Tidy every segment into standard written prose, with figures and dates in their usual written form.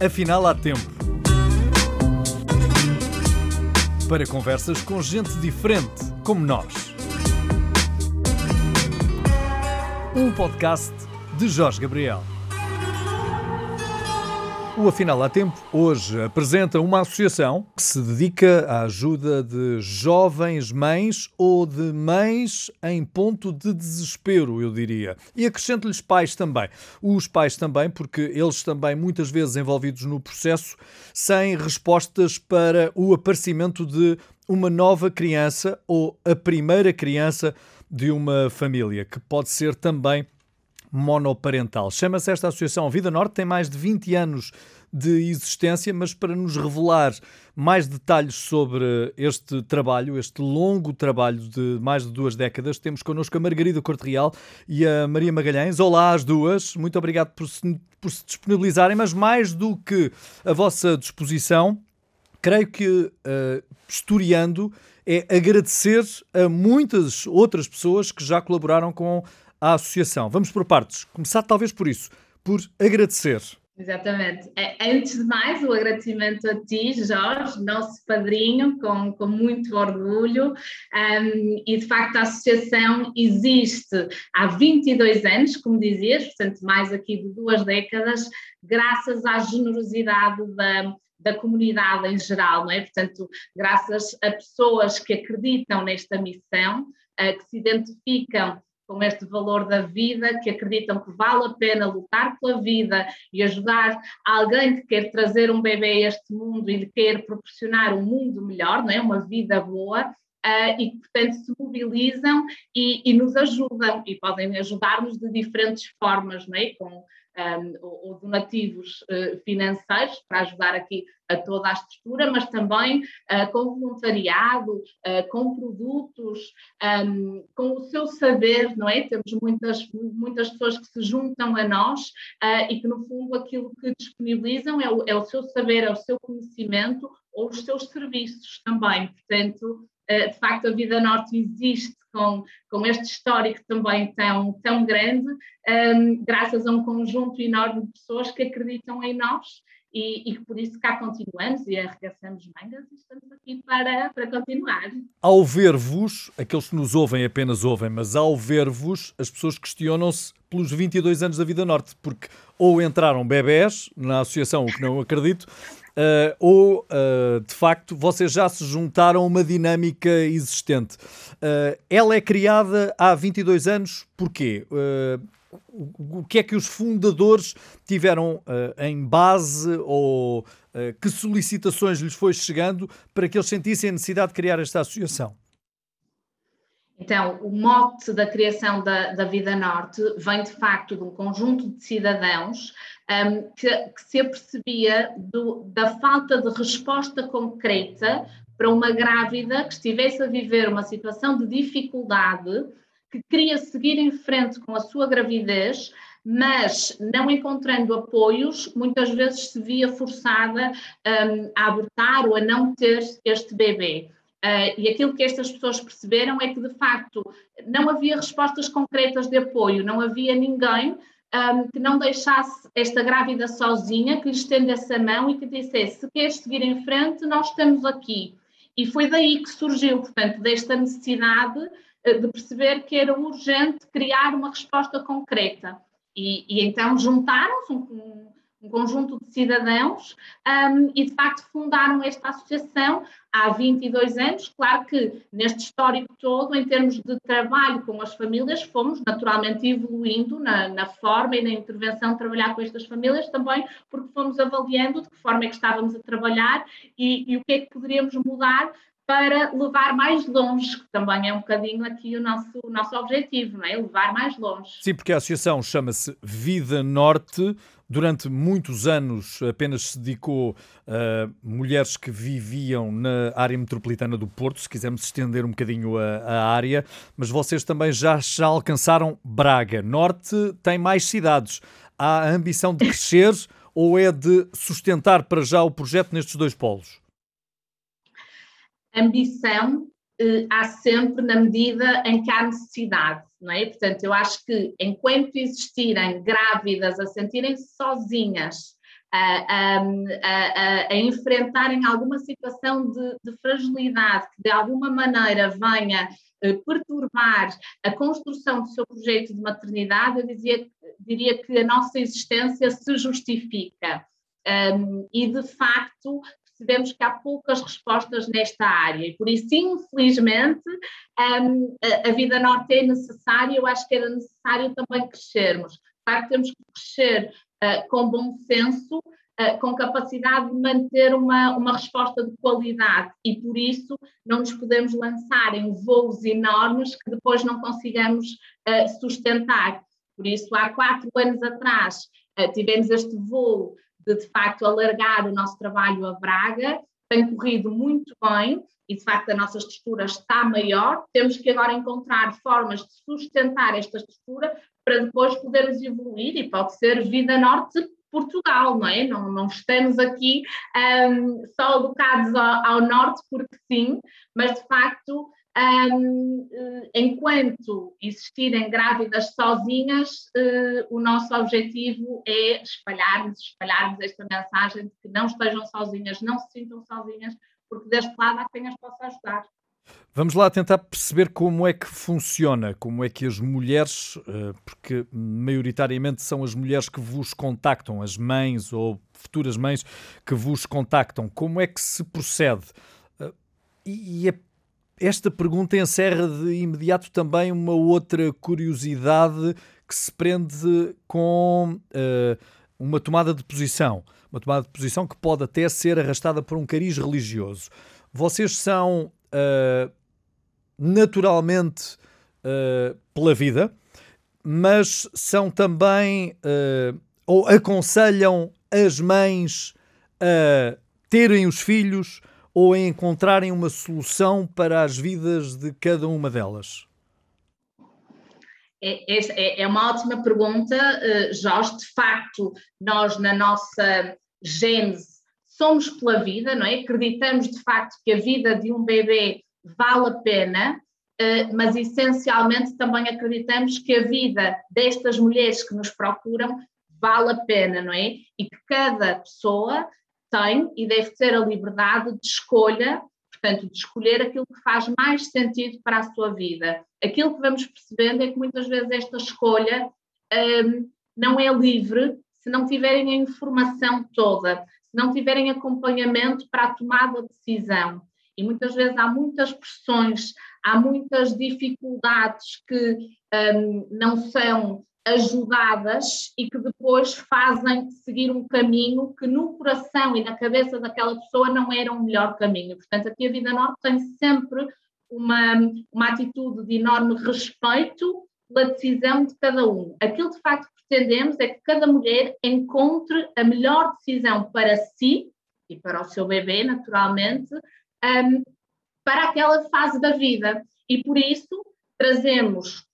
Afinal há tempo. Para conversas com gente diferente, como nós. Um podcast de Jorge Gabriel. O Afinal há Tempo hoje apresenta uma associação que se dedica à ajuda de jovens mães ou de mães em ponto de desespero, eu diria. E acrescento-lhes pais também. Os pais também, porque eles também muitas vezes envolvidos no processo, sem respostas para o aparecimento de uma nova criança ou a primeira criança de uma família, que pode ser também monoparental. Chama-se esta associação Vida Norte, tem mais de 20 anos de existência, mas para nos revelar mais detalhes sobre este trabalho, este longo trabalho de mais de 2 décadas, temos connosco a Margarida Corte Real e a Maria Magalhães. Olá às duas, muito obrigado por se disponibilizarem, mas mais do que a vossa disposição, creio que, historiando, é agradecer a muitas outras pessoas que já colaboraram com a associação. Vamos por partes. Começar talvez por isso, por agradecer. Exatamente. Antes de mais, o agradecimento a ti, Jorge, nosso padrinho, com muito orgulho. E, de facto, a associação existe há 22 anos, como dizias, portanto, mais aqui de 2 décadas, graças à generosidade da comunidade em geral, não é? Portanto, graças a pessoas que acreditam nesta missão, que se identificam com este valor da vida, que acreditam que vale a pena lutar pela vida e ajudar alguém que quer trazer um bebê a este mundo e lhe quer proporcionar um mundo melhor, não é? Uma vida boa, e que, portanto, se mobilizam e nos ajudam, e podem ajudar-nos de diferentes formas, não é? Com ou donativos financeiros para ajudar aqui a toda a estrutura, mas também com voluntariado, com produtos, com o seu saber, não é? Temos muitas pessoas que se juntam a nós e que, no fundo, aquilo que disponibilizam é o seu saber, é o seu conhecimento ou os seus serviços também. Portanto, de facto, a Vida Norte existe com este histórico também tão grande, graças a um conjunto enorme de pessoas que acreditam em nós e que por isso cá continuamos e arregaçamos mangas e estamos aqui para continuar. Ao ver-vos, aqueles que nos ouvem apenas ouvem, mas ao ver-vos, as pessoas questionam-se pelos 22 anos da Vida Norte, porque ou entraram bebés na associação, o que não acredito, ou, de facto, vocês já se juntaram a uma dinâmica existente. Ela é criada há 22 anos, porquê? O que é que os fundadores tiveram em base ou que solicitações lhes foi chegando para que eles sentissem a necessidade de criar esta associação? Então, o mote da criação da Vida Norte vem, de facto, de um conjunto de cidadãos que se apercebia da falta de resposta concreta para uma grávida que estivesse a viver uma situação de dificuldade, que queria seguir em frente com a sua gravidez, mas não encontrando apoios, muitas vezes se via forçada a abortar ou a não ter este bebê. E aquilo que estas pessoas perceberam é que, de facto, não havia respostas concretas de apoio, não havia ninguém que não deixasse esta grávida sozinha, que lhe estendesse a mão e que dissesse: se queres seguir em frente, nós estamos aqui. E foi daí que surgiu, portanto, desta necessidade de perceber que era urgente criar uma resposta concreta. E então juntaram-se um conjunto de cidadãos e, de facto, fundaram esta associação há 22 anos. Claro que neste histórico todo, em termos de trabalho com as famílias, fomos naturalmente evoluindo na forma e na intervenção de trabalhar com estas famílias, também porque fomos avaliando de que forma é que estávamos a trabalhar e o que é que poderíamos mudar para levar mais longe, que também é um bocadinho aqui o nosso objetivo, não é? Levar mais longe. Sim, porque a associação chama-se Vida Norte. Durante muitos anos apenas se dedicou a mulheres que viviam na área metropolitana do Porto, se quisermos estender um bocadinho a área, mas vocês também já alcançaram Braga. Norte tem mais cidades. Há a ambição de crescer ou é de sustentar para já o projeto nestes 2 polos? Ambição há sempre na medida em que há necessidade, não é? Portanto, eu acho que enquanto existirem grávidas a sentirem-se sozinhas, a enfrentarem alguma situação de fragilidade que de alguma maneira venha perturbar a construção do seu projeto de maternidade, eu diria que a nossa existência se justifica. E de facto percebemos que há poucas respostas nesta área e por isso, infelizmente, a Vida Norte é necessária. Eu acho que era necessário também crescermos. Claro que temos que crescer com bom senso, com capacidade de manter uma resposta de qualidade e por isso não nos podemos lançar em voos enormes que depois não consigamos sustentar. Por isso, há 4 anos atrás, tivemos este voo de facto alargar o nosso trabalho a Braga, tem corrido muito bem e de facto a nossa estrutura está maior, temos que agora encontrar formas de sustentar esta estrutura para depois podermos evoluir e pode ser Vida Norte Portugal, não é? Não estamos aqui só alocados ao norte porque sim, mas de facto enquanto existirem grávidas sozinhas, o nosso objetivo é espalharmos esta mensagem de que não estejam sozinhas, não se sintam sozinhas, porque deste lado há quem as possa ajudar. Vamos lá tentar perceber como é que funciona, como é que as mulheres, porque maioritariamente são as mulheres que vos contactam, as mães ou futuras mães que vos contactam, como é que se procede? Esta pergunta encerra de imediato também uma outra curiosidade que se prende com uma tomada de posição que pode até ser arrastada por um cariz religioso. Vocês são naturalmente pela vida, mas são também ou aconselham as mães a terem os filhos ou a encontrarem uma solução para as vidas de cada uma delas? É uma ótima pergunta, Jorge. De facto, nós na nossa gênese somos pela vida, não é? Acreditamos de facto que a vida de um bebê vale a pena, mas essencialmente também acreditamos que a vida destas mulheres que nos procuram vale a pena, não é? E que cada pessoa tem e deve ter a liberdade de escolha, portanto, de escolher aquilo que faz mais sentido para a sua vida. Aquilo que vamos percebendo é que muitas vezes esta escolha não é livre se não tiverem a informação toda, se não tiverem acompanhamento para a tomada de decisão. E muitas vezes há muitas pressões, há muitas dificuldades que não são ajudadas e que depois fazem seguir um caminho que no coração e na cabeça daquela pessoa não era o melhor caminho. Portanto, aqui a Vida Norte tem sempre uma atitude de enorme respeito pela decisão de cada um. Aquilo de facto que pretendemos é que cada mulher encontre a melhor decisão para si e para o seu bebê, naturalmente, para aquela fase da vida. E por isso trazemos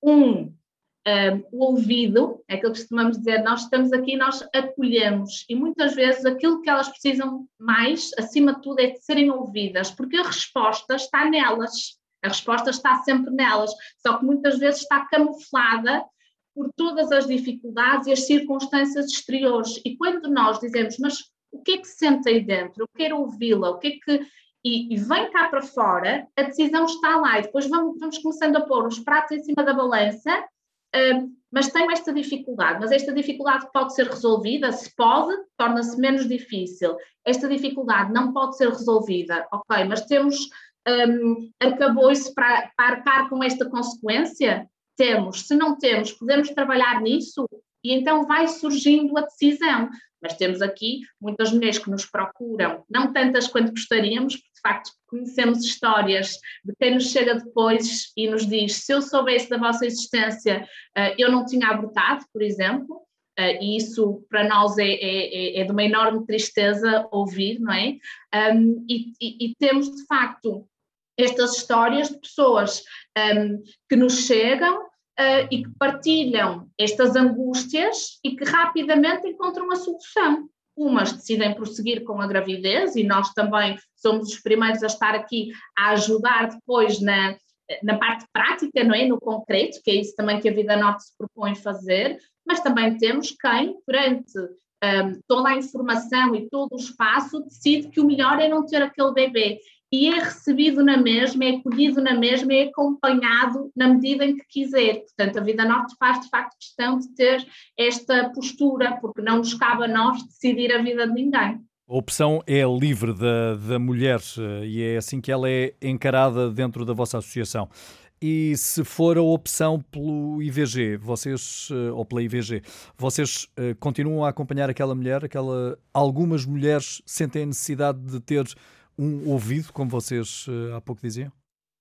o ouvido, é aquilo que costumamos dizer, nós estamos aqui, nós acolhemos e muitas vezes aquilo que elas precisam mais, acima de tudo, é de serem ouvidas, porque a resposta está nelas, a resposta está sempre nelas, só que muitas vezes está camuflada por todas as dificuldades e as circunstâncias exteriores. E quando nós dizemos, mas o que é que se sente aí dentro? Eu quero ouvi-la, o que é que... E vem cá para fora, a decisão está lá e depois vamos começando a pôr os pratos em cima da balança. Mas tenho esta dificuldade, mas esta dificuldade pode ser resolvida, se pode, torna-se menos difícil. Esta dificuldade não pode ser resolvida, ok, mas temos arcabouço para arcar com esta consequência? Temos. Se não temos, podemos trabalhar nisso e então vai surgindo a decisão. Mas temos aqui muitas mulheres que nos procuram, não tantas quanto gostaríamos, porque de facto conhecemos histórias de quem nos chega depois e nos diz, se eu soubesse da vossa existência, eu não tinha abortado, por exemplo, e isso para nós é de uma enorme tristeza ouvir, não é? E temos de facto estas histórias de pessoas que nos chegam e que partilham estas angústias e que rapidamente encontram a solução. Umas decidem prosseguir com a gravidez e nós também somos os primeiros a estar aqui a ajudar depois na parte prática, não é? No concreto, que é isso também que a Vida Norte se propõe fazer, mas também temos quem, perante toda a informação e todo o espaço, decide que o melhor é não ter aquele bebê. E é recebido na mesma, é acolhido na mesma, é acompanhado na medida em que quiser. Portanto, a Vida Norte faz, de facto, questão de ter esta postura, porque não nos cabe a nós decidir a vida de ninguém. A opção é livre da mulher e é assim que ela é encarada dentro da vossa associação. E se for a opção pelo IVG, vocês, ou pela IVG, vocês continuam a acompanhar aquela mulher? Algumas mulheres sentem a necessidade de ter um ouvido, como vocês há pouco diziam?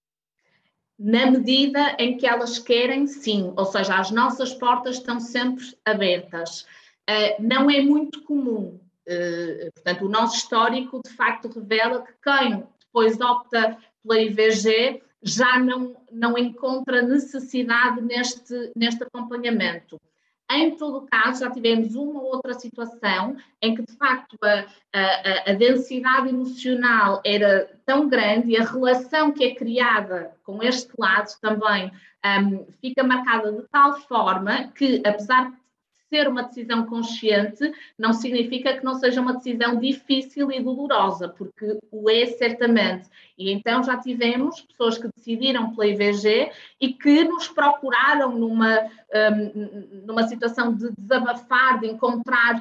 Na medida em que elas querem, sim. Ou seja, as nossas portas estão sempre abertas. Não é muito comum. Portanto, o nosso histórico, de facto, revela que quem depois opta pela IVG já não encontra necessidade neste acompanhamento. Em todo o caso, já tivemos uma ou outra situação em que, de facto, a densidade emocional era tão grande e a relação que é criada com este lado também fica marcada de tal forma que, apesar de ser uma decisão consciente, não significa que não seja uma decisão difícil e dolorosa, porque o é certamente. E então já tivemos pessoas que decidiram pela IVG e que nos procuraram numa situação de desabafar, de encontrar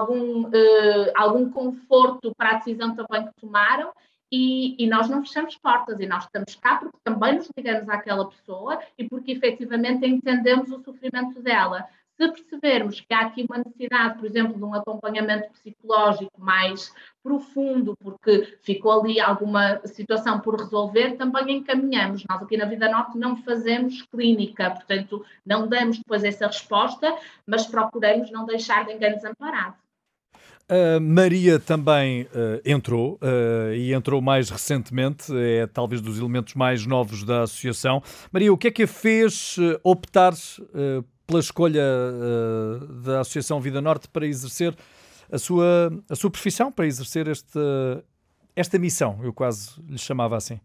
algum conforto para a decisão também que tomaram. E nós não fechamos portas e nós estamos cá porque também nos ligamos àquela pessoa e porque efetivamente entendemos o sofrimento dela. Se percebermos que há aqui uma necessidade, por exemplo, de um acompanhamento psicológico mais profundo, porque ficou ali alguma situação por resolver, também encaminhamos. Nós aqui na Vida Norte não fazemos clínica, portanto, não damos depois essa resposta, mas procuramos não deixar ninguém desamparado. A Maria também entrou e entrou mais recentemente, é talvez dos elementos mais novos da associação. Maria, o que é que a fez optar pela escolha da Associação Vida Norte para exercer a sua profissão, para exercer esta missão? Eu quase lhe chamava assim.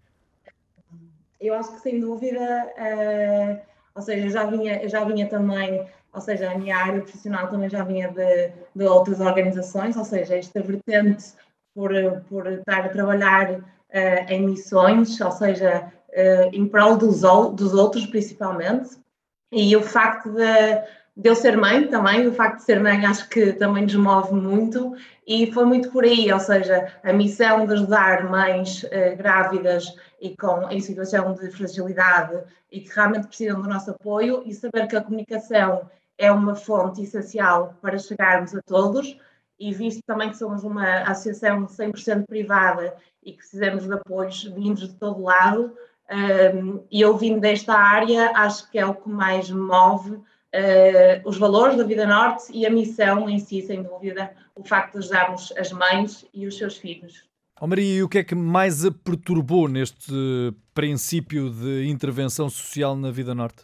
Eu acho que sem dúvida, ou seja, eu já vinha também, ou seja, a minha área profissional também já vinha de outras organizações, ou seja, esta vertente por estar a trabalhar em missões, ou seja, em prol dos outros principalmente, e o facto de eu ser mãe também, o facto de ser mãe acho que também nos move muito e foi muito por aí, ou seja, a missão de ajudar mães grávidas e em situação de fragilidade e que realmente precisam do nosso apoio e saber que a comunicação é uma fonte essencial para chegarmos a todos e visto também que somos uma associação 100% privada e que precisamos de apoios vindos de todo lado, e eu vindo desta área acho que é o que mais me move os valores da Vida Norte e a missão em si, sem dúvida, o facto de ajudarmos as mães e os seus filhos. Oh Maria, e o que é que mais a perturbou neste princípio de intervenção social na Vida Norte?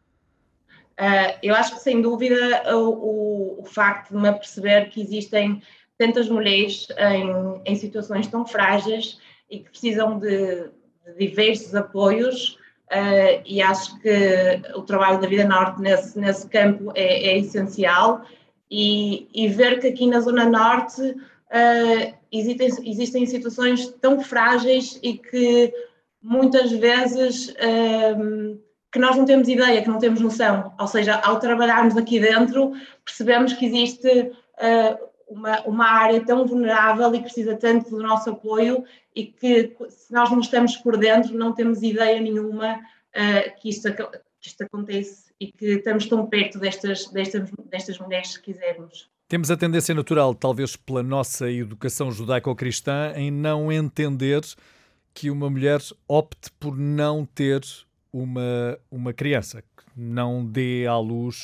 Eu acho que, sem dúvida, o facto de me aperceber que existem tantas mulheres em situações tão frágeis e que precisam de diversos apoios, e acho que o trabalho da Vida Norte nesse campo é essencial e ver que aqui na Zona Norte existem situações tão frágeis e que muitas vezes que nós não temos ideia, que não temos noção. Ou seja, ao trabalharmos aqui dentro, percebemos que existe uma área tão vulnerável e que precisa tanto do nosso apoio e que, se nós não estamos por dentro, não temos ideia nenhuma que isto acontece e que estamos tão perto destas mulheres, se quisermos. Temos a tendência natural, talvez pela nossa educação judaico-cristã, em não entender que uma mulher opte por não ter uma criança, que não dê à luz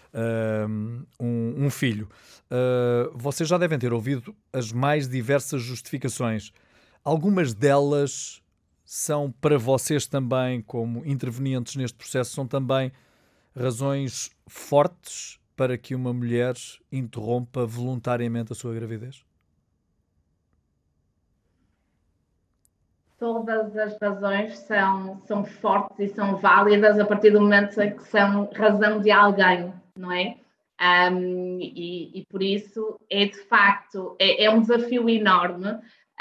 um filho. Vocês já devem ter ouvido as mais diversas justificações. Algumas delas são para vocês também, como intervenientes neste processo, são também razões fortes para que uma mulher interrompa voluntariamente a sua gravidez? Todas as razões são fortes e são válidas a partir do momento em que são razão de alguém, não é? E por isso é de facto é um desafio enorme.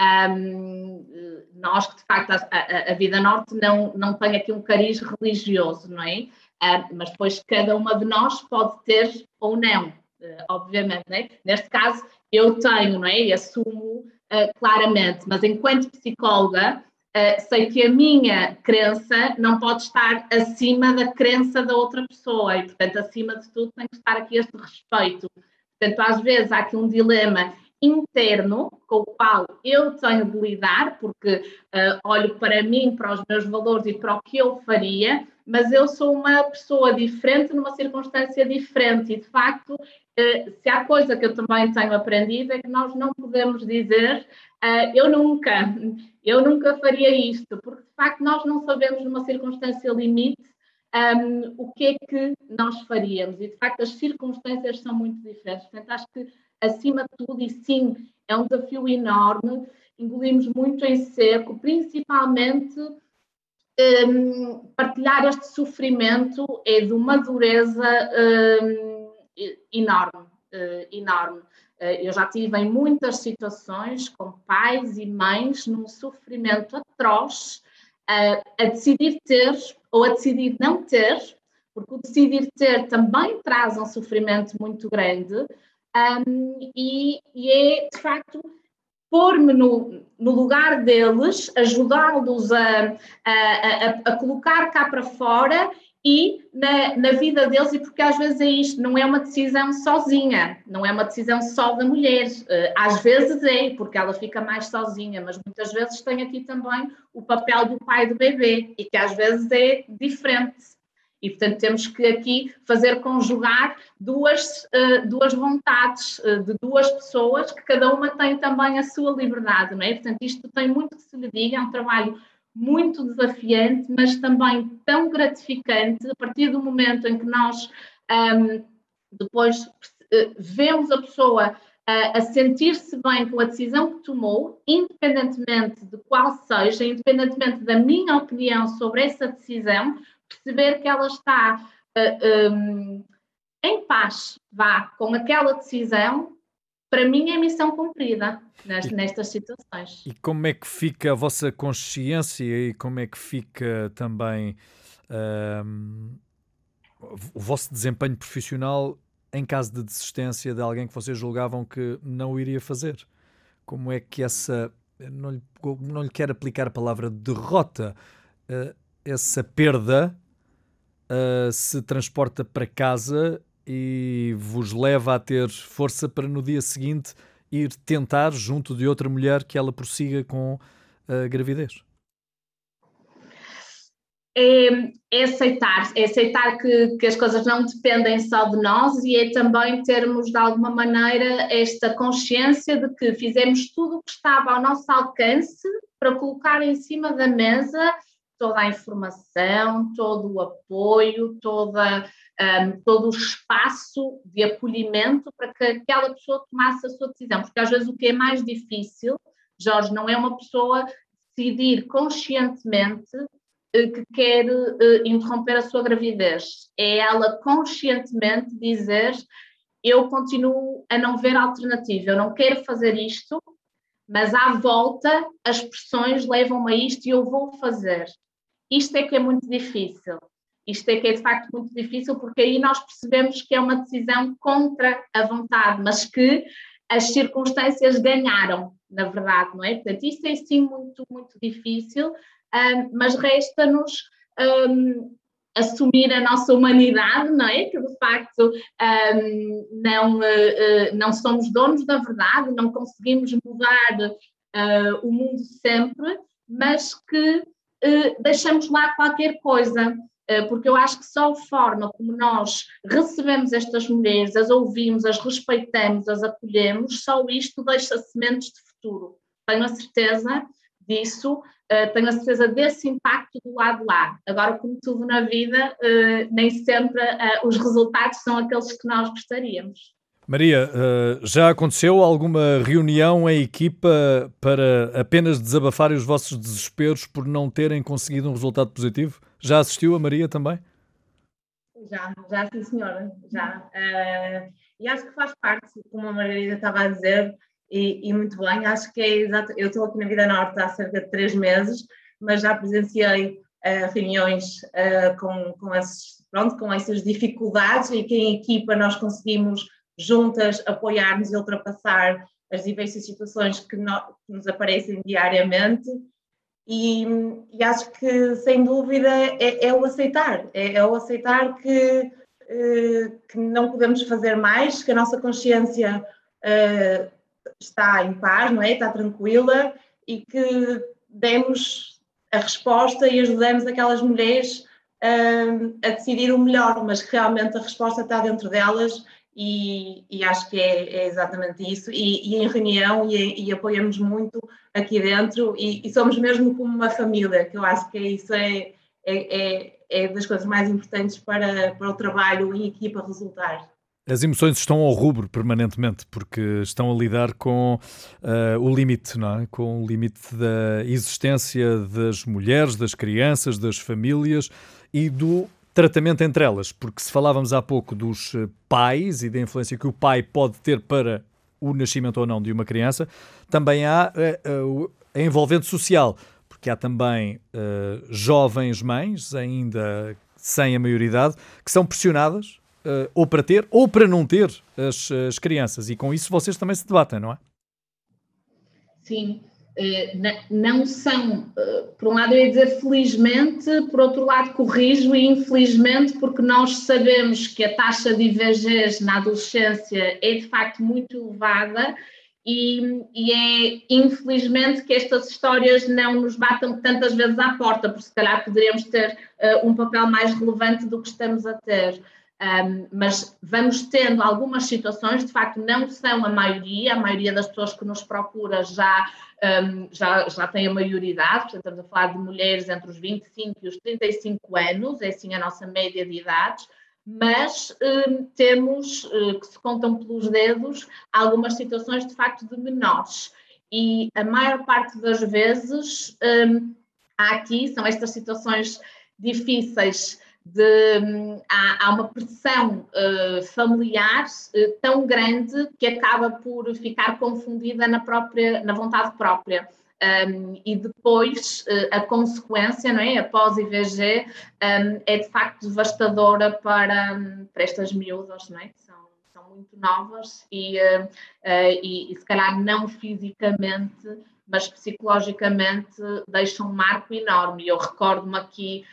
Nós que de facto a Vida Norte não tem aqui um cariz religioso, não é? Mas depois cada uma de nós pode ter ou não, obviamente, não é? Neste caso eu tenho, não é? E assumo claramente, mas enquanto psicóloga sei que a minha crença não pode estar acima da crença da outra pessoa e, portanto, acima de tudo tem que estar aqui este respeito. Portanto, às vezes há aqui um dilema interno com o qual eu tenho de lidar, porque olho para mim, para os meus valores e para o que eu faria, mas eu sou uma pessoa diferente numa circunstância diferente e, de facto, se há coisa que eu também tenho aprendido é que nós não podemos dizer eu nunca faria isto, porque, de facto, nós não sabemos numa circunstância limite o que é que nós faríamos e, de facto, as circunstâncias são muito diferentes. Portanto, acho que acima de tudo, e sim, é um desafio enorme, engolimos muito em seco, principalmente partilhar este sofrimento é de uma dureza enorme, enorme. Eu já tive em muitas situações com pais e mães num sofrimento atroz a decidir ter ou a decidir não ter, porque o decidir ter também traz um sofrimento muito grande. E é, de facto, pôr-me no lugar deles, ajudá-los a colocar cá para fora e na vida deles, e porque às vezes é isto, não é uma decisão sozinha, não é uma decisão só da mulher, às vezes é, porque ela fica mais sozinha, mas muitas vezes tem aqui também o papel do pai do bebê, e que às vezes é diferente. E, portanto, temos que aqui fazer conjugar duas vontades de duas pessoas, que cada uma tem também a sua liberdade, não é? Portanto, isto tem muito que se lhe diga, é um trabalho muito desafiante, mas também tão gratificante, a partir do momento em que nós depois vemos a pessoa a sentir-se bem com a decisão que tomou, independentemente de qual seja, independentemente da minha opinião sobre essa decisão, perceber que ela está em paz, com aquela decisão, para mim é missão cumprida nestas situações. E como é que fica a vossa consciência e como é que fica também o vosso desempenho profissional em caso de desistência de alguém que vocês julgavam que não o iria fazer? Como é que essa... Não lhe quero aplicar a palavra derrota, essa perda se transporta para casa e vos leva a ter força para no dia seguinte ir tentar, junto de outra mulher, que ela prossiga com a gravidez? É aceitar que as coisas não dependem só de nós e é também termos, de alguma maneira, esta consciência de que fizemos tudo o que estava ao nosso alcance para colocar em cima da mesa toda a informação, todo o apoio, todo o espaço de acolhimento para que aquela pessoa tomasse a sua decisão. Porque às vezes o que é mais difícil, Jorge, não é uma pessoa decidir conscientemente que quer interromper a sua gravidez. É ela conscientemente dizer: eu continuo a não ver alternativa, eu não quero fazer isto, mas à volta as pressões levam-me a isto e eu vou fazer. Isto é que é muito difícil. Isto é que é de facto muito difícil, porque aí nós percebemos que é uma decisão contra a vontade, mas que as circunstâncias ganharam, na verdade, não é? Portanto, isso é sim muito, muito difícil, mas resta-nos assumir a nossa humanidade, não é? Que de facto não somos donos da verdade, não conseguimos mudar o mundo sempre, mas que deixamos lá qualquer coisa, porque eu acho que só a forma como nós recebemos estas mulheres, as ouvimos, as respeitamos, as acolhemos, só isto deixa sementes de futuro. Tenho a certeza disso, tenho a certeza desse impacto do lado de lá. Agora, como tudo na vida, nem sempre os resultados são aqueles que nós gostaríamos. Maria, já aconteceu alguma reunião em equipa para apenas desabafarem os vossos desesperos por não terem conseguido um resultado positivo? Já assistiu a Maria também? Já sim, senhora, já. E acho que faz parte, como a Margarida estava a dizer, e muito bem, acho que é exato. Eu estou aqui na Vida Norte há cerca de 3 meses, mas já presenciei reuniões com essas dificuldades e que em equipa nós conseguimos juntas apoiar-nos e ultrapassar as diversas situações que nos aparecem diariamente. E acho que, sem dúvida, é o aceitar. É o aceitar que não podemos fazer mais, que a nossa consciência está em paz, não é? Está tranquila e que demos a resposta e ajudamos aquelas mulheres a decidir o melhor, mas que realmente a resposta está dentro delas e acho que é exatamente isso. E em reunião e apoiamos muito aqui dentro e somos mesmo como uma família, que eu acho que isso é das coisas mais importantes para o trabalho em equipa resultar. As emoções estão ao rubro permanentemente, porque estão a lidar com o limite, não é? Com o limite da existência das mulheres, das crianças, das famílias e do tratamento entre elas. Porque se falávamos há pouco dos pais e da influência que o pai pode ter para o nascimento ou não de uma criança, também há a envolvente social, porque há também jovens mães, ainda sem a maioridade, que são pressionadas ou para ter ou para não ter as crianças. E com isso vocês também se debatem, não é? Sim. Não são, por um lado eu ia dizer felizmente, por outro lado corrijo e infelizmente, porque nós sabemos que a taxa de IVGs na adolescência é de facto muito elevada e é infelizmente que estas histórias não nos batam tantas vezes à porta, porque se calhar poderíamos ter um papel mais relevante do que estamos a ter. Mas vamos tendo algumas situações, de facto não são a maioria das pessoas que nos procura já tem a maioridade, portanto estamos a falar de mulheres entre os 25 e os 35 anos, é assim a nossa média de idades, mas temos, que se contam pelos dedos, algumas situações de facto de menores e a maior parte das vezes há aqui, são estas situações difíceis há uma pressão familiar tão grande que acaba por ficar confundida na vontade própria. E depois a consequência, não é? Após IVG, é de facto devastadora para estas miúdas, não é? Que são muito novas e se calhar não fisicamente, mas psicologicamente deixam um marco enorme. Eu recordo-me aqui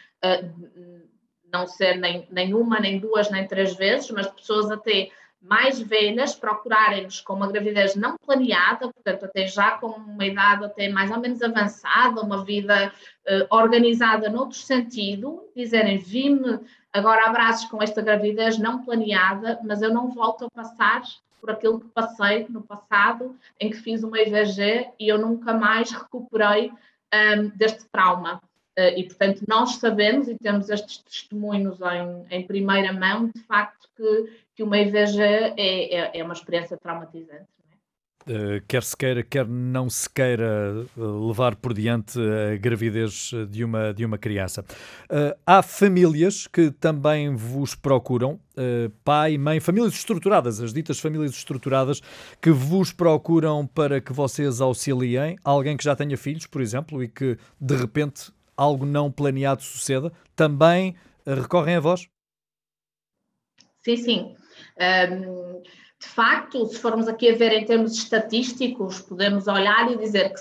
não ser nem uma, nem duas, nem 3 vezes, mas de pessoas até mais velhas procurarem-nos com uma gravidez não planeada, portanto até já com uma idade até mais ou menos avançada, uma vida organizada noutro sentido, dizerem, vi-me agora a braços com esta gravidez não planeada, mas eu não volto a passar por aquilo que passei no passado, em que fiz uma IVG e eu nunca mais recuperei deste trauma. E, portanto, nós sabemos e temos estes testemunhos em primeira mão, de facto, que uma IVG é uma experiência traumatizante. Não é? Quer se queira, quer não se queira levar por diante a gravidez de uma criança. Há famílias que também vos procuram, pai, mãe, famílias estruturadas, as ditas famílias estruturadas, que vos procuram para que vocês auxiliem alguém que já tenha filhos, por exemplo, e que, de repente, algo não planeado suceda, também recorrem a vós? Sim, sim. De facto, se formos aqui a ver em termos estatísticos, podemos olhar e dizer que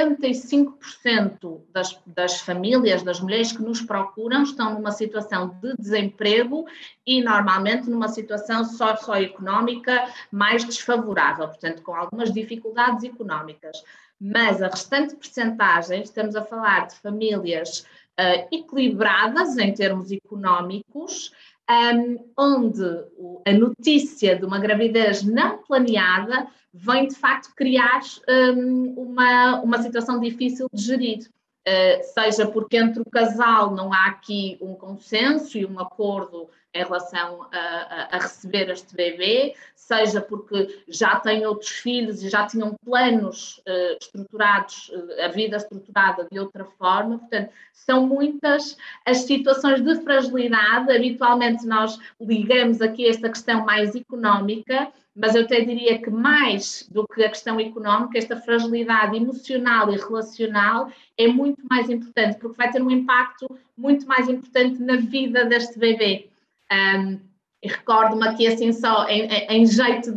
75% das famílias, das mulheres que nos procuram, estão numa situação de desemprego e normalmente numa situação socioeconómica mais desfavorável, portanto com algumas dificuldades económicas. Mas a restante percentagem, estamos a falar de famílias equilibradas em termos económicos, onde a notícia de uma gravidez não planeada vem de facto criar uma situação difícil de gerir. Seja porque entre o casal não há aqui um consenso e um acordo em relação a receber este bebê, seja porque já têm outros filhos e já tinham planos estruturados, a vida estruturada de outra forma. Portanto, são muitas as situações de fragilidade. Habitualmente nós ligamos aqui esta questão mais económica, mas eu até diria que mais do que a questão económica, esta fragilidade emocional e relacional é muito mais importante, porque vai ter um impacto muito mais importante na vida deste bebê. E recordo-me aqui assim só em jeito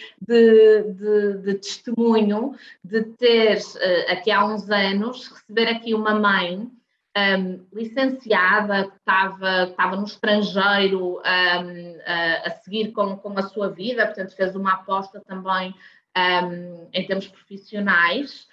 de testemunho de ter aqui há uns anos, receber aqui uma mãe licenciada, que estava no estrangeiro a seguir com a sua vida, portanto fez uma aposta também em termos profissionais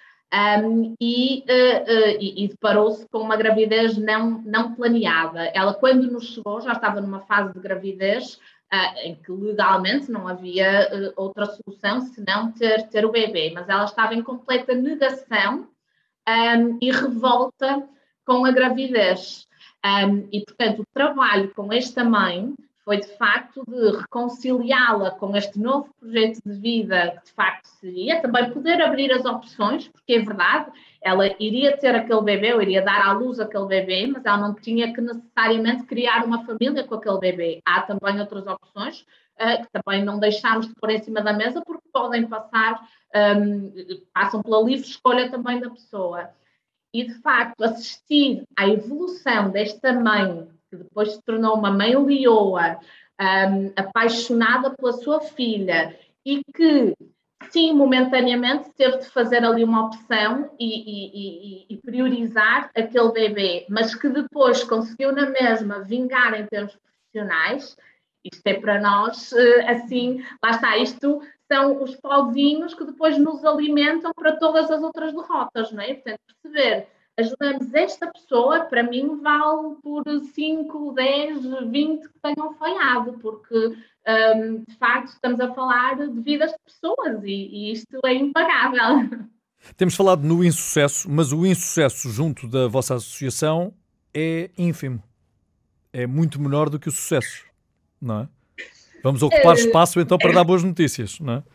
e deparou-se com uma gravidez não planeada. Ela, quando nos chegou, já estava numa fase de gravidez em que legalmente não havia outra solução senão ter o bebê, mas ela estava em completa negação e revolta com a gravidez. E, portanto, o trabalho com esta mãe foi, de facto, de reconciliá-la com este novo projeto de vida que, de facto, seria. Também poder abrir as opções, porque é verdade, ela iria ter aquele bebê, ou iria dar à luz aquele bebê, mas ela não tinha que necessariamente criar uma família com aquele bebê. Há também outras opções que também não deixámos de pôr em cima da mesa, porque podem passam pela livre escolha também da pessoa. E, de facto, assistir à evolução desta mãe, que depois se tornou uma mãe leoa, apaixonada pela sua filha, e que, sim, momentaneamente teve de fazer ali uma opção e priorizar aquele bebê, mas que depois conseguiu na mesma vingar em termos profissionais. Isto é para nós, assim, lá está, isto são os pauzinhos que depois nos alimentam para todas as outras derrotas, não é? Portanto, perceber, ajudamos esta pessoa, para mim vale por 5, 10, 20 que tenham falhado, porque, de facto, estamos a falar de vidas de pessoas e isto é impagável. Temos falado no insucesso, mas o insucesso junto da vossa associação é ínfimo. É muito menor do que o sucesso, não é? Vamos ocupar espaço então para dar boas notícias, não é?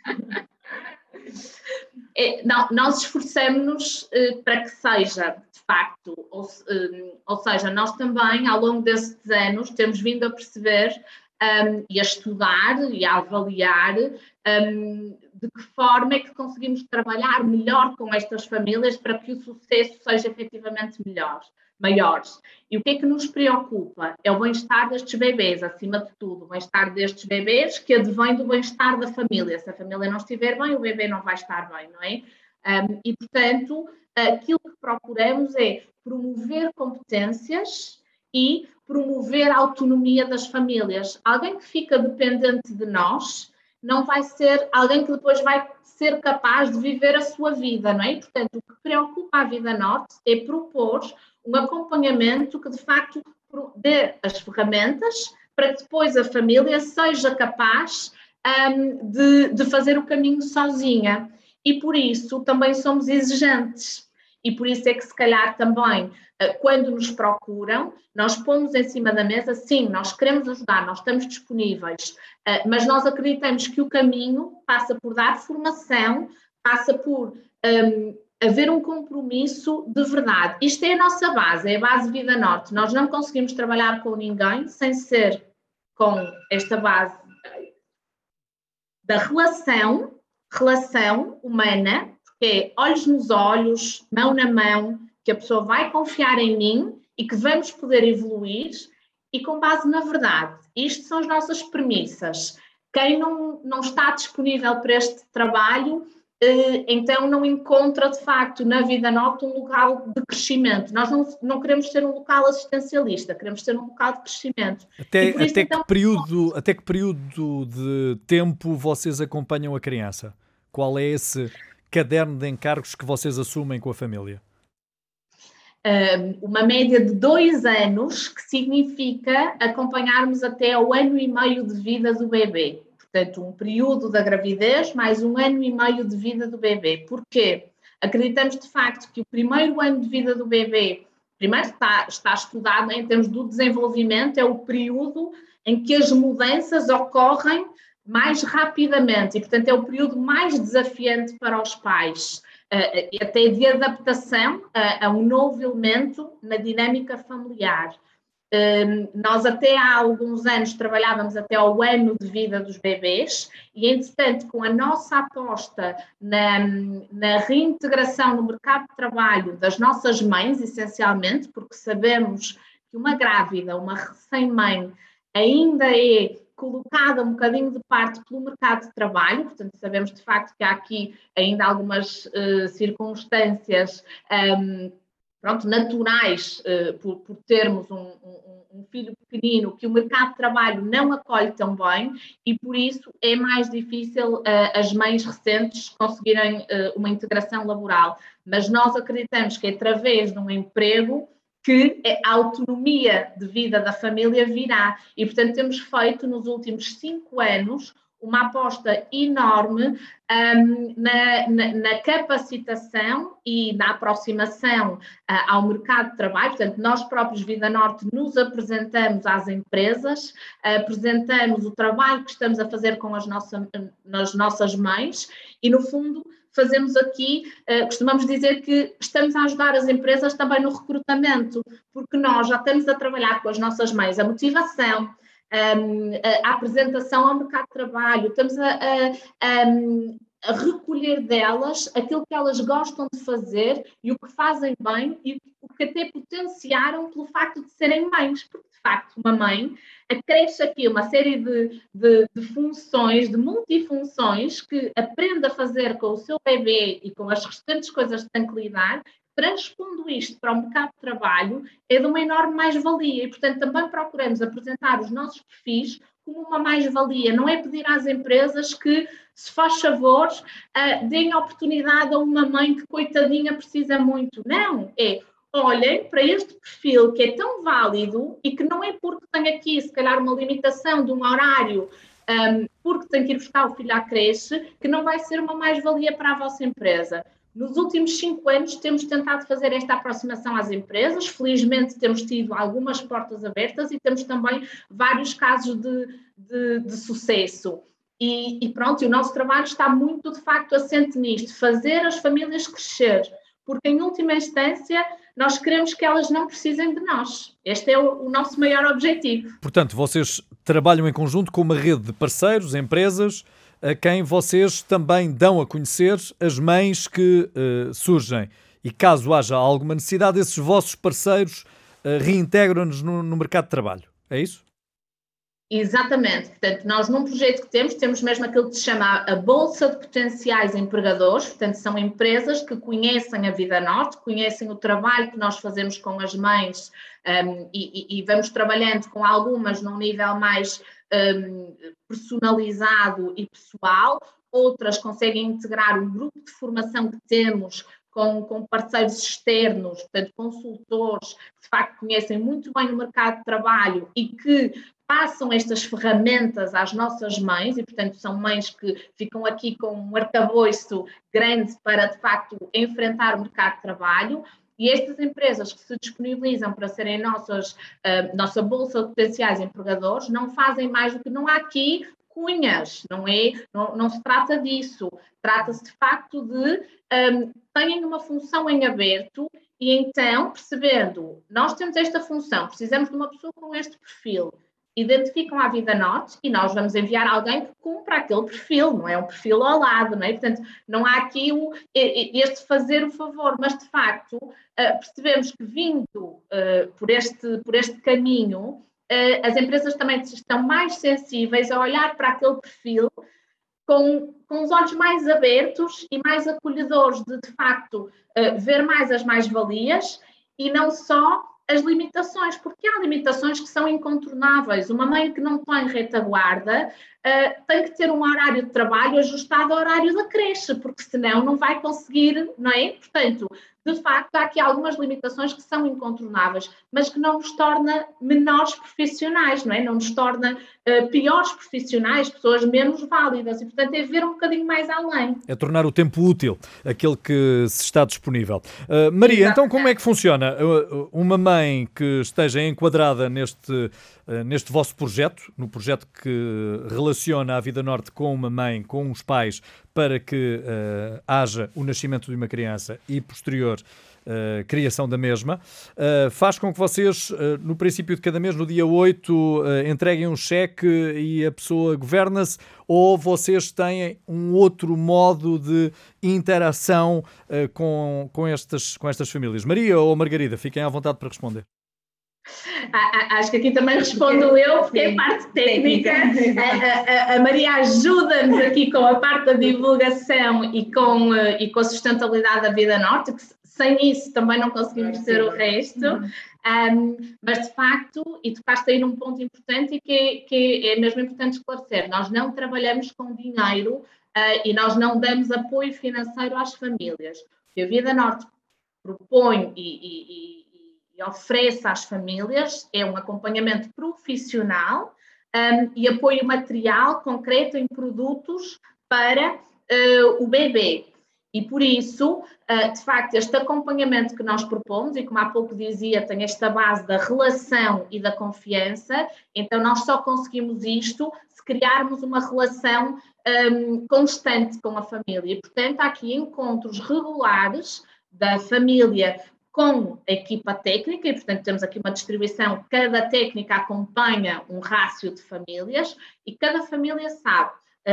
Não, nós esforçamos-nos para que seja, de facto, ou seja, nós também, ao longo destes anos, temos vindo a perceber e a estudar e a avaliar de que forma é que conseguimos trabalhar melhor com estas famílias para que o sucesso seja efetivamente maiores. E o que é que nos preocupa? É o bem-estar destes bebês, acima de tudo, o bem-estar destes bebês que advém do bem-estar da família. Se a família não estiver bem, o bebê não vai estar bem, não é? E, portanto, aquilo que procuramos é promover competências e promover a autonomia das famílias. Alguém que fica dependente de nós não vai ser alguém que depois vai ser capaz de viver a sua vida, não é? E, portanto, o que preocupa a Vida Norte é propor um acompanhamento que, de facto, dê as ferramentas para que depois a família seja capaz de fazer o caminho sozinha. E, por isso, também somos exigentes. E por isso é que, se calhar, também, quando nos procuram, nós pomos em cima da mesa, sim, nós queremos ajudar, nós estamos disponíveis, mas nós acreditamos que o caminho passa por dar formação, passa por haver um compromisso de verdade. Isto é a nossa base, é a base Vida Norte. Nós não conseguimos trabalhar com ninguém sem ser com esta base da relação humana, que é olhos nos olhos, mão na mão, que a pessoa vai confiar em mim e que vamos poder evoluir e com base na verdade. Isto são as nossas premissas. Quem não está disponível para este trabalho, então não encontra, de facto, na Vida Norte um local de crescimento. Nós não queremos ser um local assistencialista, queremos ser um local de crescimento. Até que período de tempo vocês acompanham a criança? Qual é esse caderno de encargos que vocês assumem com a família? Uma média de 2 anos, que significa acompanharmos até ao 1 ano e meio de vida do bebê. Portanto, um período da gravidez mais 1 ano e meio de vida do bebê. Porquê? Acreditamos, de facto, que o primeiro ano de vida do bebê, primeiro está estudado em termos do desenvolvimento, é o período em que as mudanças ocorrem mais rapidamente e, portanto, é o período mais desafiante para os pais, até de adaptação a um novo elemento na dinâmica familiar. Nós até há alguns anos trabalhávamos até ao ano de vida dos bebês e, entretanto, com a nossa aposta na reintegração no mercado de trabalho das nossas mães, essencialmente, porque sabemos que uma grávida, uma recém-mãe, ainda é colocada um bocadinho de parte pelo mercado de trabalho, portanto sabemos de facto que há aqui ainda algumas circunstâncias naturais por termos um filho pequenino que o mercado de trabalho não acolhe tão bem e por isso é mais difícil as mães recentes conseguirem uma integração laboral. Mas nós acreditamos que através de um emprego que a autonomia de vida da família virá. E, portanto, temos feito nos últimos 5 anos uma aposta enorme na capacitação e na aproximação ao mercado de trabalho. Portanto, nós próprios, Vida Norte, nos apresentamos às empresas, apresentamos o trabalho que estamos a fazer com as nossas mães e, no fundo, fazemos aqui, costumamos dizer que estamos a ajudar as empresas também no recrutamento, porque nós já estamos a trabalhar com as nossas mães a motivação, a apresentação ao mercado de trabalho, estamos a recolher delas aquilo que elas gostam de fazer e o que fazem bem e o que até potenciaram pelo facto de serem mães, porque de facto uma mãe acresce aqui uma série de funções, de multifunções que aprende a fazer com o seu bebê e com as restantes coisas que tem que lidar, transpondo isto para o mercado de trabalho é de uma enorme mais-valia e, portanto, também procuramos apresentar os nossos perfis como uma mais-valia. Não é pedir às empresas que, se faz favor, deem oportunidade a uma mãe que, coitadinha, precisa muito. Não, olhem para este perfil que é tão válido e que não é porque tem aqui, se calhar, uma limitação de um horário, porque tem que ir buscar o filho à creche, que não vai ser uma mais-valia para a vossa empresa. Nos últimos 5 anos temos tentado fazer esta aproximação às empresas, felizmente temos tido algumas portas abertas e temos também vários casos de sucesso. E pronto, o nosso trabalho está muito, de facto, assente nisto, fazer as famílias crescer, porque em última instância nós queremos que elas não precisem de nós. Este é o nosso maior objetivo. Portanto, vocês trabalham em conjunto com uma rede de parceiros, empresas, a quem vocês também dão a conhecer as mães que surgem. E caso haja alguma necessidade, esses vossos parceiros reintegram-nos no mercado de trabalho. É isso? Exatamente. Portanto, nós num projeto que temos mesmo aquilo que se chama a Bolsa de Potenciais Empregadores. Portanto, são empresas que conhecem a Vida Norte, conhecem o trabalho que nós fazemos com as mães e vamos trabalhando com algumas num nível mais personalizado e pessoal, outras conseguem integrar um grupo de formação que temos com parceiros externos, portanto consultores que de facto conhecem muito bem o mercado de trabalho e que passam estas ferramentas às nossas mães e portanto são mães que ficam aqui com um arcabouço grande para de facto enfrentar o mercado de trabalho. E estas empresas que se disponibilizam para serem nossa bolsa de potenciais empregadores não fazem mais do que não há aqui cunhas, não se trata disso. Trata-se de facto de terem uma função em aberto e então, percebendo, nós temos esta função, precisamos de uma pessoa com este perfil, identificam a Vida Norte e nós vamos enviar alguém que cumpra aquele perfil, não é um perfil ao lado, não é? Portanto, não há aqui este fazer o favor, mas de facto percebemos que vindo por este caminho, as empresas também estão mais sensíveis a olhar para aquele perfil com os olhos mais abertos e mais acolhedores de facto, ver mais as mais-valias e não só as limitações, porque há limitações que são incontornáveis. Uma mãe que não tem retaguarda tem que ter um horário de trabalho ajustado ao horário da creche, porque senão não vai conseguir, não é? Portanto, de facto, há aqui algumas limitações que são incontornáveis, mas que não nos torna menores profissionais, não é? Não nos torna piores profissionais, pessoas menos válidas, e portanto é ver um bocadinho mais além. É tornar o tempo útil, aquele que se está disponível. Maria, então como é que funciona? Uma mãe mãe que esteja enquadrada neste vosso projeto, no projeto que relaciona a Vida Norte com uma mãe, com os pais, para que haja o nascimento de uma criança e posterior criação da mesma, faz com que vocês, no princípio de cada mês, no dia 8, entreguem um cheque e a pessoa governa-se, ou vocês têm um outro modo de interação com estas famílias? Maria ou Margarida, fiquem à vontade para responder. Acho que aqui também respondo eu, porque é parte técnica. A Maria ajuda-nos aqui com a parte da divulgação e com a sustentabilidade da Vida Norte, que sem isso também não conseguimos ter o resto. Mas de facto, e tocaste aí num ponto importante e que é mesmo importante esclarecer, nós não trabalhamos com dinheiro e nós não damos apoio financeiro às famílias. O que a Vida Norte propõe e oferece às famílias é um acompanhamento profissional e apoio material concreto em produtos para o bebê. E por isso, de facto, este acompanhamento que nós propomos, e como há pouco dizia, tem esta base da relação e da confiança, então nós só conseguimos isto se criarmos uma relação constante com a família. E, portanto, há aqui encontros regulares da família com a equipa técnica, e portanto temos aqui uma distribuição, cada técnica acompanha um rácio de famílias, e cada família sabe,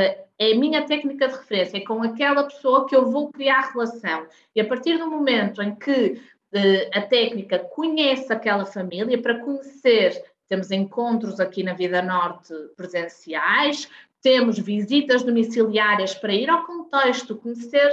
é a minha técnica de referência, é com aquela pessoa que eu vou criar relação. E a partir do momento em que a técnica conhece aquela família, para conhecer, temos encontros aqui na Vida Norte presenciais, temos visitas domiciliárias para ir ao contexto, conhecer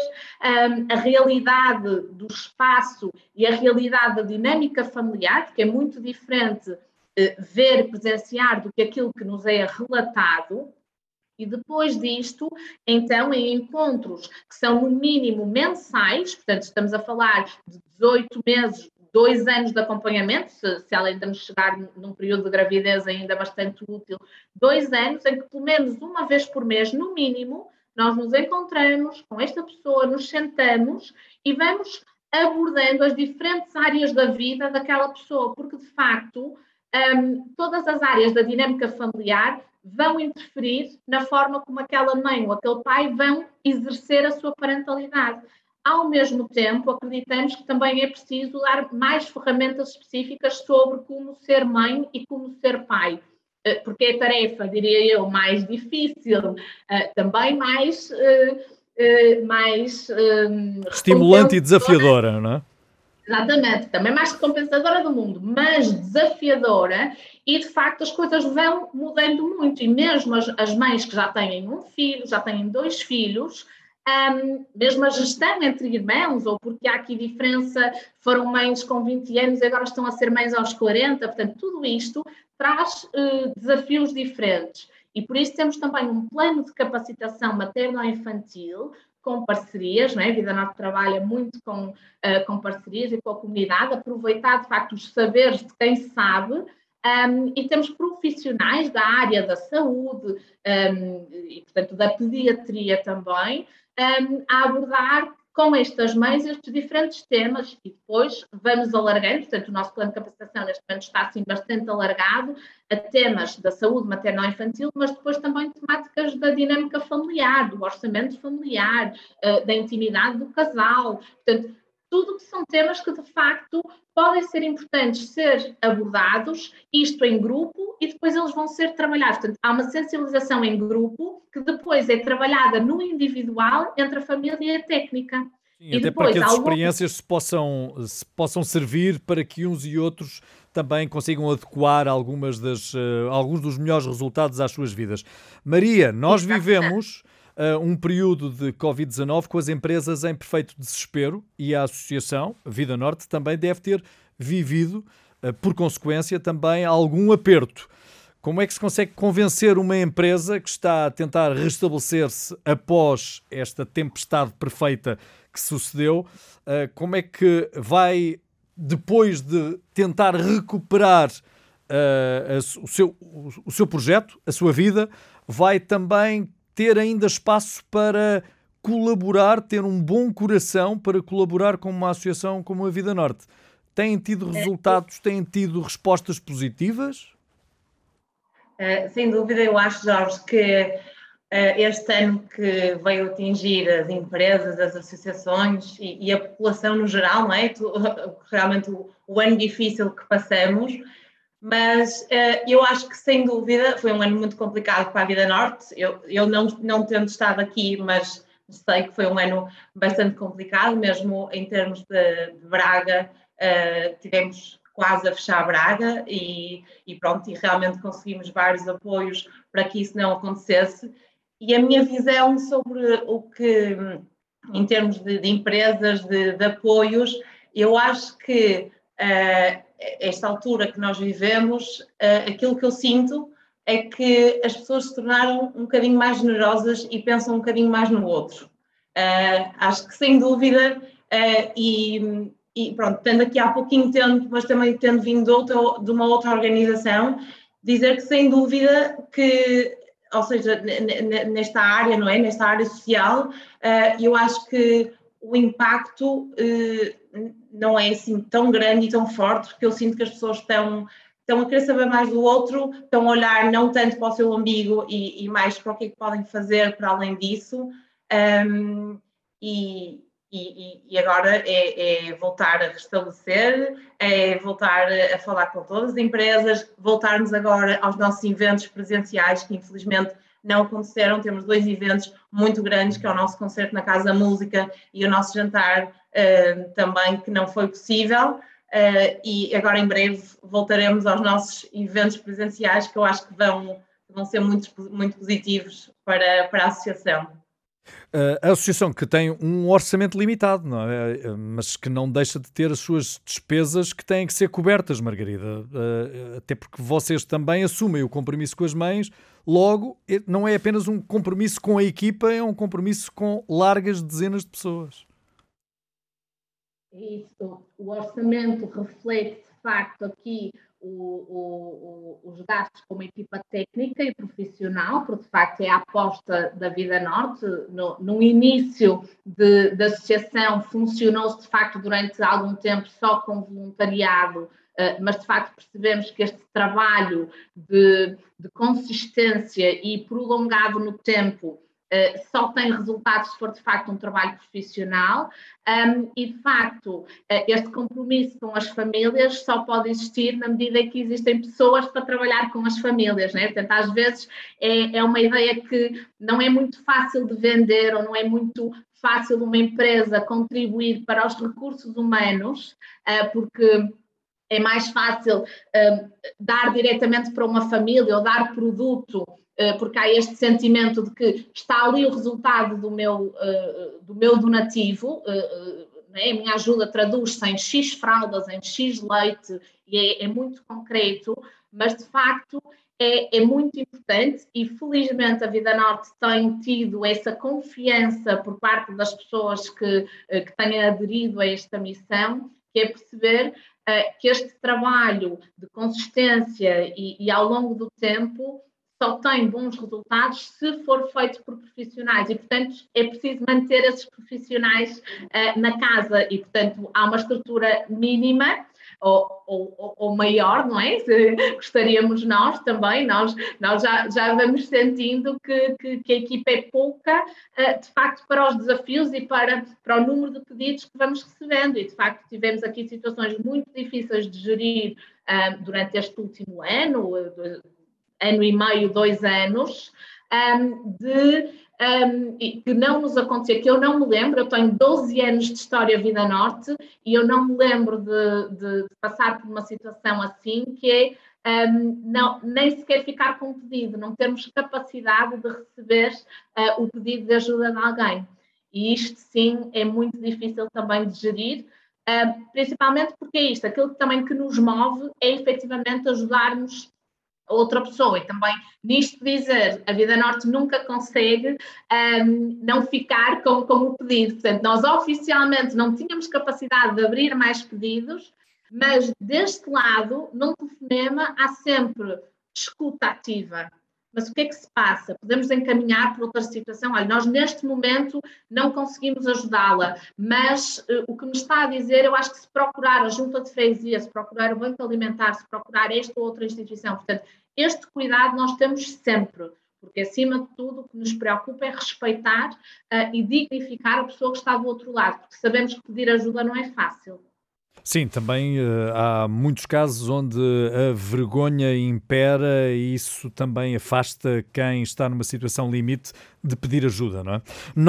a realidade do espaço e a realidade da dinâmica familiar, porque é muito diferente ver, presenciar do que aquilo que nos é relatado. E depois disto, então, em encontros que são no mínimo mensais, portanto estamos a falar de 18 meses, 2 anos de acompanhamento, se ela ainda nos chegar num período de gravidez ainda bastante útil, 2 anos em que pelo menos uma vez por mês, no mínimo, nós nos encontramos com esta pessoa, nos sentamos e vamos abordando as diferentes áreas da vida daquela pessoa, porque de facto todas as áreas da dinâmica familiar vão interferir na forma como aquela mãe ou aquele pai vão exercer a sua parentalidade. Ao mesmo tempo, acreditamos que também é preciso dar mais ferramentas específicas sobre como ser mãe e como ser pai, porque é tarefa, diria eu, mais difícil, também mais estimulante e desafiadora, não é? Exatamente, também mais recompensadora do mundo, mas desafiadora, e de facto as coisas vão mudando muito, e mesmo as mães que já têm um filho, já têm 2 filhos, mesmo a gestão entre irmãos, ou porque há aqui diferença, foram mães com 20 anos e agora estão a ser mães aos 40, portanto tudo isto traz desafios diferentes, e por isso temos também um plano de capacitação materno-infantil, com parcerias, não é? A Vida Norte trabalha muito com parcerias e com a comunidade, aproveitar de facto os saberes de quem sabe, e temos profissionais da área da saúde e portanto da pediatria também, a abordar com estas mães estes diferentes temas, e depois vamos alargando, portanto o nosso plano de capacitação neste momento está assim bastante alargado a temas da saúde materno-infantil, mas depois também temáticas da dinâmica familiar, do orçamento familiar, da intimidade do casal, portanto tudo que são temas que de facto podem ser importantes ser abordados, isto em grupo, e depois eles vão ser trabalhados. Portanto, há uma sensibilização em grupo que depois é trabalhada no individual entre a família e a técnica. Sim, e até depois, para que as experiências se possam servir para que uns e outros também consigam adequar alguns dos melhores resultados às suas vidas. Maria, nós vivemos um período de Covid-19 com as empresas em perfeito desespero, e a Associação Vida Norte também deve ter vivido, por consequência, também algum aperto. Como é que se consegue convencer uma empresa que está a tentar restabelecer-se após esta tempestade perfeita que sucedeu? Como é que vai, depois de tentar recuperar o seu projeto, a sua vida, vai também ter ainda espaço para colaborar, ter um bom coração para colaborar com uma associação como a Vida Norte? Têm tido resultados, têm tido respostas positivas? Sem dúvida, eu acho, Jorge, que este ano que veio atingir as empresas, as associações e a população no geral, não é? Realmente o ano difícil que passamos, mas eu acho que sem dúvida foi um ano muito complicado para a Vida Norte. Eu não tendo estado aqui, mas sei que foi um ano bastante complicado, mesmo em termos de Braga, tivemos quase a fechar Braga e pronto, e realmente conseguimos vários apoios para que isso não acontecesse. E a minha visão sobre o que, em termos de empresas, de apoios, eu acho que esta altura que nós vivemos, aquilo que eu sinto é que as pessoas se tornaram um bocadinho mais generosas e pensam um bocadinho mais no outro. Acho que sem dúvida, e pronto, tendo aqui há pouquinho tempo, mas também tendo vindo de uma outra organização, dizer que sem dúvida que, ou seja, nesta área, não é? Nesta área social, eu acho que o impacto não é assim tão grande e tão forte, porque eu sinto que as pessoas estão a querer saber mais do outro, estão a olhar não tanto para o seu umbigo e mais para o que é que podem fazer para além disso. E agora é voltar a restabelecer, é voltar a falar com todas as empresas, voltarmos agora aos nossos eventos presenciais, que infelizmente não aconteceram. Temos 2 eventos muito grandes, que é o nosso concerto na Casa da Música e o nosso jantar também, que não foi possível. E agora em breve voltaremos aos nossos eventos presenciais, que eu acho que vão ser muito, muito positivos para a associação. A associação que tem um orçamento limitado, não é? Mas que não deixa de ter as suas despesas que têm que ser cobertas, Margarida. Até porque vocês também assumem o compromisso com as mães, logo não é apenas um compromisso com a equipa, é um compromisso com largas dezenas de pessoas. Isso, o orçamento reflete de facto aqui os gastos com uma equipa técnica e profissional, porque de facto é a aposta da Vida Norte. No início da associação funcionou-se de facto durante algum tempo só com voluntariado, mas de facto percebemos que este trabalho de consistência e prolongado no tempo só tem resultados se for de facto um trabalho profissional, e de facto este compromisso com as famílias só pode existir na medida em que existem pessoas para trabalhar com as famílias, né? Portanto, às vezes é uma ideia que não é muito fácil de vender, ou não é muito fácil uma empresa contribuir para os recursos humanos, porque é mais fácil dar diretamente para uma família ou dar produto, porque há este sentimento de que está ali o resultado do meu donativo, né? A minha ajuda traduz-se em X fraldas, em X leite, e é muito concreto, mas de facto é muito importante, e felizmente a Vida Norte tem tido essa confiança por parte das pessoas que têm aderido a esta missão, que é perceber que este trabalho de consistência e ao longo do tempo só tem bons resultados se for feito por profissionais, e portanto é preciso manter esses profissionais na casa, e portanto há uma estrutura mínima ou maior, não é? Se gostaríamos nós também, nós já vamos sentindo que a equipa é pouca, de facto, para os desafios e para o número de pedidos que vamos recebendo, e de facto tivemos aqui situações muito difíceis de gerir durante este último ano e meio, 2 anos, que não nos acontecia, que eu não me lembro. Eu tenho 12 anos de história Vida Norte e eu não me lembro de passar por uma situação assim, que é nem sequer ficar com um pedido, não termos capacidade de receber o pedido de ajuda de alguém. E isto sim é muito difícil também de gerir, principalmente porque é isto, aquilo também que nos move é efetivamente ajudarmos a outra pessoa. E também nisto dizer, a Vida Norte nunca consegue não ficar com o pedido. Portanto, nós oficialmente não tínhamos capacidade de abrir mais pedidos, mas deste lado, num telefonema, há sempre escuta ativa. mas o que é que se passa? Podemos encaminhar para outra situação. Olha, nós neste momento não conseguimos ajudá-la, mas o que me está a dizer, eu acho que se procurar a junta de freguesia, se procurar o banco alimentar, se procurar esta ou outra instituição, portanto, este cuidado nós temos sempre, porque acima de tudo o que nos preocupa é respeitar e dignificar a pessoa que está do outro lado, porque sabemos que pedir ajuda não é fácil. Sim, também há muitos casos onde a vergonha impera e isso também afasta quem está numa situação limite de pedir ajuda, não é?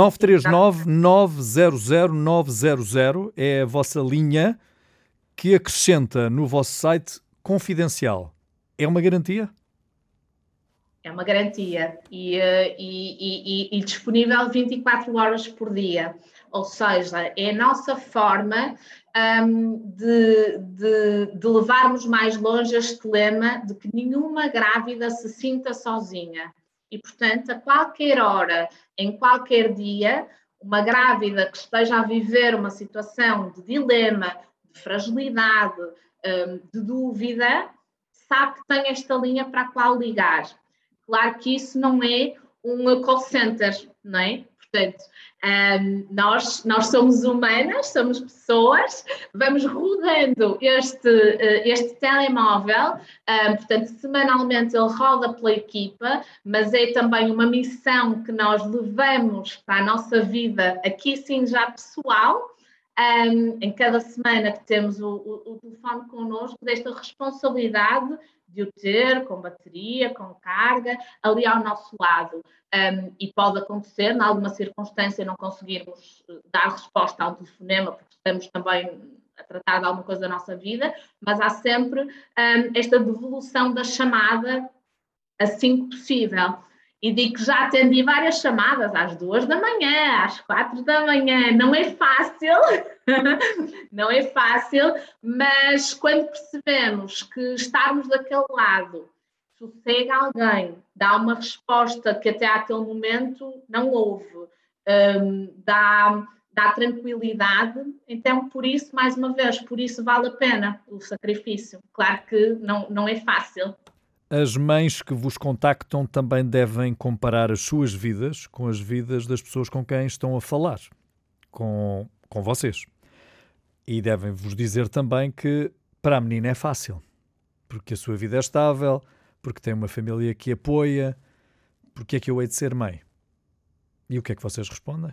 939-900-900 é a vossa linha que acrescenta no vosso site confidencial. É uma garantia? É uma garantia e disponível 24 horas por dia. Ou seja, é a nossa forma de levarmos mais longe este lema de que nenhuma grávida se sinta sozinha. E, portanto, a qualquer hora, em qualquer dia, uma grávida que esteja a viver uma situação de dilema, de fragilidade, de dúvida, sabe que tem esta linha para a qual ligar. Claro que isso não é um call center, não é? Portanto, nós somos humanas, somos pessoas, vamos rodando este telemóvel, portanto, semanalmente ele roda pela equipa, mas é também uma missão que nós levamos para a nossa vida, aqui sim já pessoal, em cada semana que temos o telefone connosco, desta responsabilidade de o ter com bateria, com carga, ali ao nosso lado. E pode acontecer, em alguma circunstância, não conseguirmos dar resposta ao telefonema, porque estamos também a tratar de alguma coisa da nossa vida, mas há sempre esta devolução da chamada assim que possível. E digo que já atendi várias chamadas às 2 da manhã, às 4 da manhã. Não é fácil, não é fácil, mas quando percebemos que estarmos daquele lado, sossega alguém, dá uma resposta que até àquele momento não houve, dá tranquilidade, então por isso, mais uma vez, por isso vale a pena o sacrifício. Claro que não é fácil. As mães que vos contactam também devem comparar as suas vidas com as vidas das pessoas com quem estão a falar, com vocês. E devem vos dizer também que para a menina é fácil, porque a sua vida é estável, porque tem uma família que apoia, porque é que eu hei de ser mãe? E o que é que vocês respondem?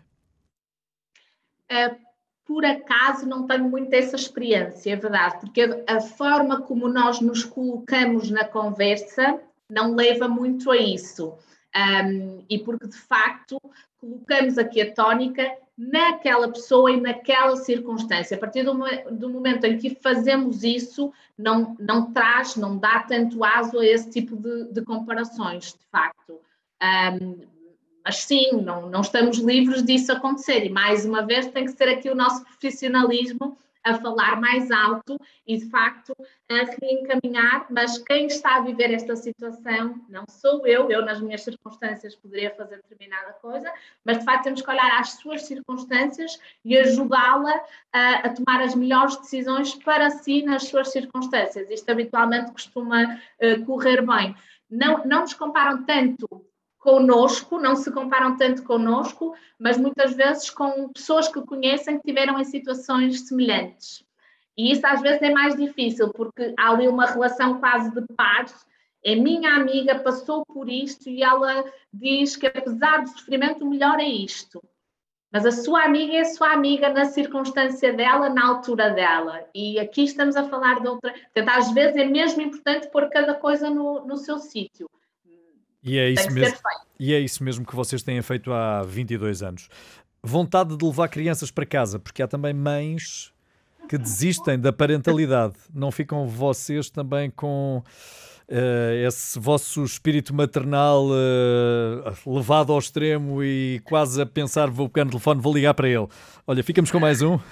Por acaso não tenho muito essa experiência, é verdade, porque a forma como nós nos colocamos na conversa não leva muito a isso. E porque, de facto, colocamos aqui a tónica naquela pessoa e naquela circunstância. A partir do momento em que fazemos isso, não dá tanto aso a esse tipo de comparações, de facto. Mas sim, não estamos livres disso acontecer e mais uma vez tem que ser aqui o nosso profissionalismo a falar mais alto e de facto a reencaminhar, mas quem está a viver esta situação não sou eu nas minhas circunstâncias poderia fazer determinada coisa, mas de facto temos que olhar às suas circunstâncias e ajudá-la a tomar as melhores decisões para si nas suas circunstâncias. Isto habitualmente costuma correr bem. Não nos comparam tanto connosco, não se comparam tanto connosco, mas muitas vezes com pessoas que conhecem que tiveram em situações semelhantes. E isso às vezes é mais difícil, porque há ali uma relação quase de pares. É minha amiga, passou por isto e ela diz que apesar do sofrimento o melhor é isto. Mas a sua amiga é a sua amiga na circunstância dela, na altura dela. E aqui estamos a falar de outra... Portanto, às vezes é mesmo importante pôr cada coisa no seu sítio. E é isso mesmo que vocês têm feito há 22 anos. Vontade de levar crianças para casa, porque há também mães que desistem da parentalidade. Não ficam vocês também com esse vosso espírito maternal levado ao extremo e quase a pensar, vou pegar no telefone, vou ligar para ele. Olha, ficamos com mais um.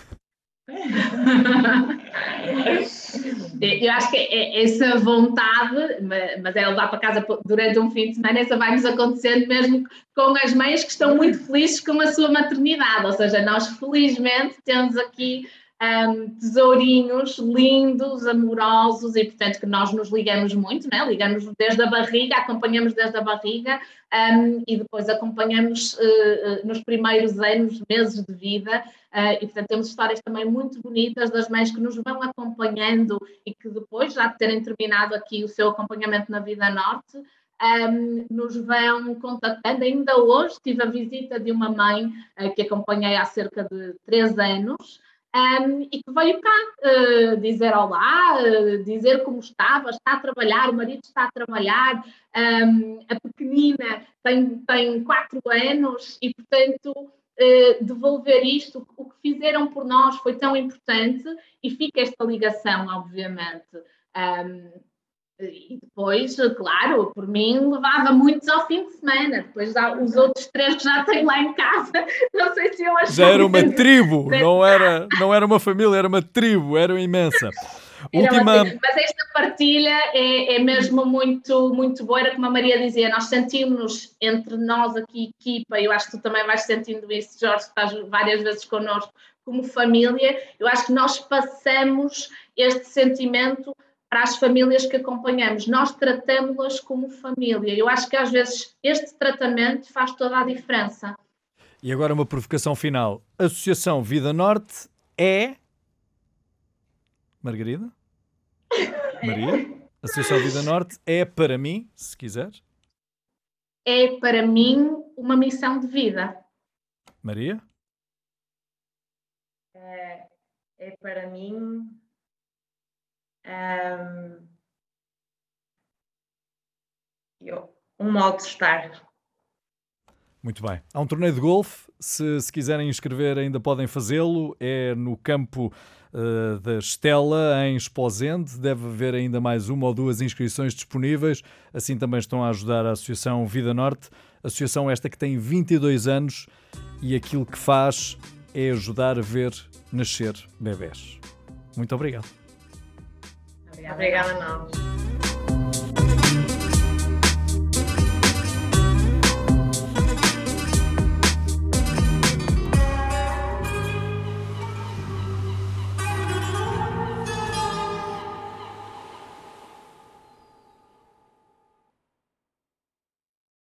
Eu acho que essa vontade, mas é levar para casa durante um fim de semana, essa vai-nos acontecendo mesmo com as mães que estão muito felizes com a sua maternidade, ou seja, nós felizmente temos aqui tesourinhos lindos, amorosos, e portanto que nós nos ligamos muito, né? Ligamos desde a barriga, acompanhamos desde a barriga, e depois acompanhamos nos primeiros anos, meses de vida, e portanto temos histórias também muito bonitas das mães que nos vão acompanhando e que depois, já de terem terminado aqui o seu acompanhamento na Vida Norte, nos vão contactando. Ainda hoje tive a visita de uma mãe que acompanhei há cerca de 3 anos, e que veio cá dizer olá, dizer como está a trabalhar, o marido está a trabalhar, a pequenina tem 4 anos e, portanto, devolver isto, o que fizeram por nós foi tão importante e fica esta ligação, obviamente. E depois, claro, por mim levava muitos ao fim de semana. Depois os outros 3 que já tenho lá em casa, não sei se eu achava. Já era uma tribo, não era uma família, era uma tribo, era imensa. Mas esta partilha é mesmo muito, muito boa. Era como a Maria dizia, nós sentimos-nos entre nós aqui, equipa, eu acho que tu também vais sentindo isso, Jorge, que estás várias vezes connosco, como família. Eu acho que nós passamos este sentimento para as famílias que acompanhamos. Nós tratamos-las como família. Eu acho que às vezes este tratamento faz toda a diferença. E agora uma provocação final. A Associação Vida Norte é... Margarida? Maria? A Associação Vida Norte é, para mim, se quiser... É, para mim, uma missão de vida. Maria? É para mim... um modo de estar. Muito bem. Há um torneio de golfe. Se quiserem inscrever, ainda podem fazê-lo. É no campo da Estela, em Esposende. Deve haver ainda mais 1 ou 2 inscrições disponíveis. Assim também estão a ajudar a Associação Vida Norte. Associação esta que tem 22 anos e aquilo que faz é ajudar a ver nascer bebés. Muito obrigado. Obrigada a nós.